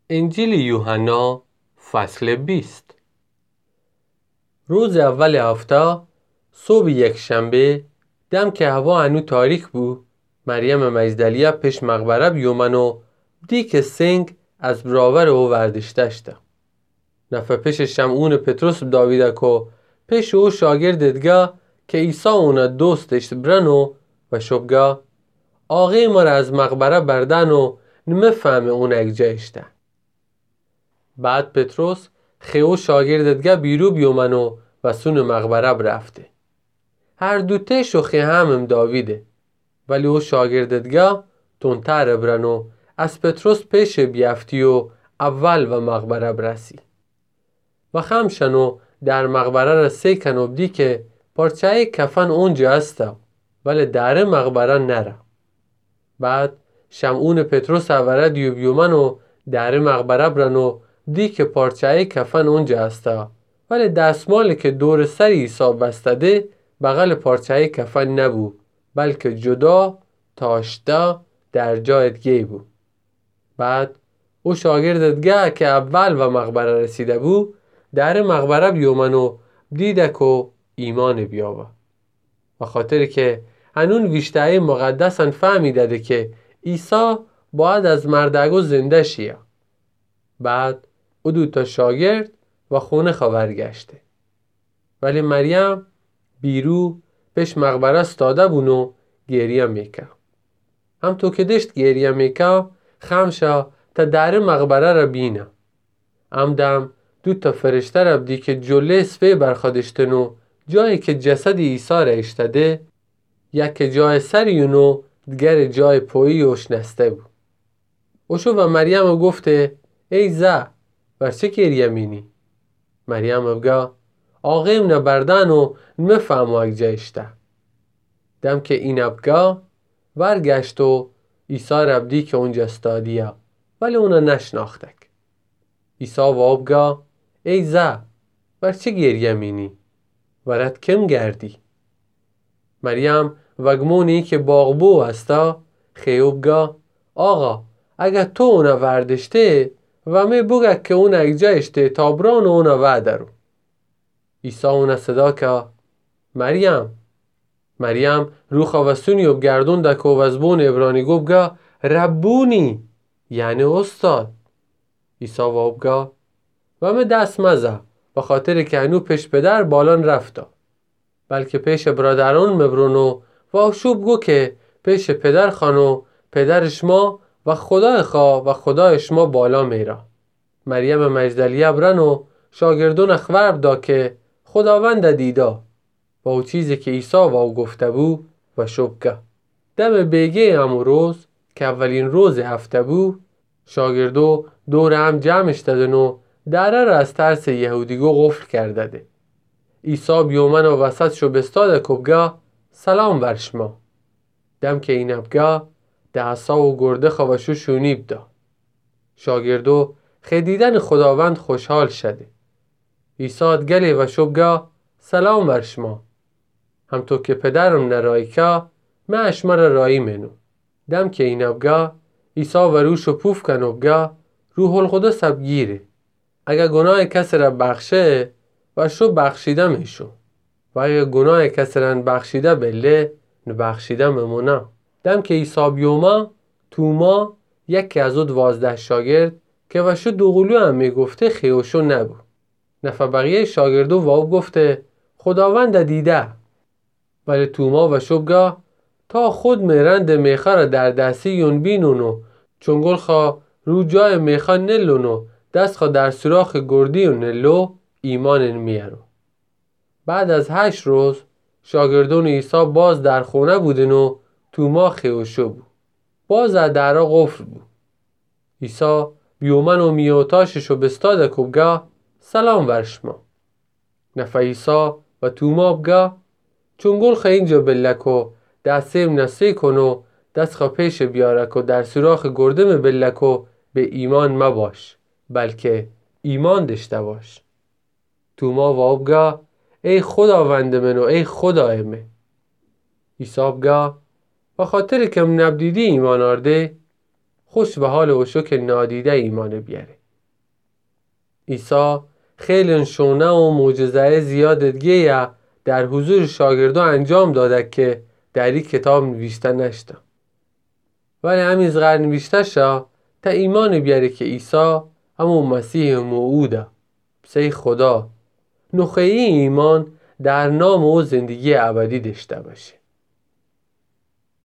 انجیل یوحنا فصل 20. روز اول هفته صبح یک شنبه دم که هوا هنو تاریک بود، مریم مجدلیه پیش مقبره بیومن و دی که سنگ از براور او وردشته شده. نفع پیش شمعون پتروس داویده که پیش او شاگرد دیگه که عیسی اونا دوستش برنو و شبگه آقای ما را از مقبره بردن و نمیفهمه اون یک جایشته. بعد پتروس خیو شاگرد دیگه بیرو بیومن و سون مقبره برفته. هر دوته شوخی هم داویده، ولی او شاگرد دیگه تونتر برن و از پتروس پیش بیفتی و اول و مقبره برسی. و خمشنو در مقبره رسی کنو بدی که پارچه کفن اونجا هسته، ولی در مقبره نره. بعد شمعون پتروس اوره دیو بیومن و در مقبره برن دی که پارچه کفن اونجا هسته، ولی دستمالی که دور سر عیسی بستده بغل پارچه کفن نبود، بلکه جدا تاشته در جای دیگه بود. بعد او شاگرد دیگه که اول و مقبره رسیده بود در مقبره بیومن و دیده که ایمان بیابه، و خاطر که هنون ویشته مقدسن فهمیده که عیسی باید از مردگو زنده شیه. بعد او دوتا شاگرد و خونه خبر گشته، ولی مریم بیرو پیش مقبره استاده بون و گریه میکه. هم تو که دشت گریه میکه خمشه تا در مقبره را بینه. دم دوتا فرشته را بدی که جله سفه برخادشتن و جایی که جسد عیسی را اشتده، یک جای سریونو دیگر جای پویی اوش نسته بود. اوشو و مریم گفته ای زه برچه گریه مینی؟ مریم بگه آقایم نبردن و نمیفهم یک جایشته. دم که این بگه ورگشت و عیسی را بدی که اونجا استادیه، ولی اونا نشناختک. عیسی و بگه ای زه برچه گریه مینی؟ ورد کم گردی؟ مریم وگمونی که باغبو هسته خیوب گه آقا اگه تو اونا وردشته و می بگه که اونا یک جایشته تابران اونا وردرو. عیسی اونا صدا که مریم. مریم روخ و سونی و گردون دکو و زبون عبرانی گو بگه ربونی، یعنی استاد. عیسی و بگه و می دست مزه به خاطر که هنو پیش پدر بالان رفته، بلکه پیش برادران مبرونو و شوب گو که پیش پدر خانو پدر شما و خدای خواه و خدای شما بالا میره. مریم مجدلیه برنو شاگردون اخبر دا که خداوند دیده و او چیزی که عیسی و او گفته بود و شوب که. دم بیگه همون روز که اولین روز هفته بود، شاگردو دور هم جمعش دادن و دره را از ترس یهودیگو قفل کرده ده. عیسی بیومن و وسط شو بستاده که بگه سلام بر شما. دم که این بگه دعصا و گرده خوشو شونیب ده. شاگردو خدیدن خداوند خوشحال شده. عیسی گله و شو بگه سلام بر شما. هم تو که پدرم نرایی که من اشما را رایی منو. دم که این بگه عیسی و روشو پوف کن و بگه روح القدس بگیره. اگه گناه کسی را بخشه و شو بخشیده میشو، و اگه گناه کسی را بخشیده بله نبخشیده ممونه. دم که عیسی بیومه توما یکی از او 12 شاگرد که وشو دوغلو هم میگفته خیوشو نبود. نفع بقیه شاگردو و او گفته خداوند دیده، ولی توما وشو بگه تا خود میرند میخه را در دستی یون بینونو چونگل خواه رو جای میخه نلونو دست خواه در سراخ گردی و نلو ایمان میارو. بعد از 8 روز شاگردون عیسی باز در خونه بودن و توما خیوشو بود. باز درها قفل بود. عیسی بیومن و میوتاششو بستاده که بگه سلام بر شما. نفع عیسی و توما بگه چونگل خواه اینجا بلکو دستیم نسی کنو دست خواه پیش بیارکو در سراخ گردم بلکو به ایمان مباش، بلکه ایمان داشته باش. توما و بگه ای خداوند من و ای خدای من. عیسی بگه و خاطر که من نبدیدی ایمان آرده، خوش به حال و شکر نادیده ایمان بیاره. عیسی خیلی شونه و معجزه زیاد دیگه در حضور شاگردان انجام داده که در این کتاب نوشته نشده. ولی همین زغر نوشته شا تا ایمان بیاره که عیسی همون مسیح موعوده، پسر خدا، نخواهی ایمان در نام و زندگی ابدی داشته باشه.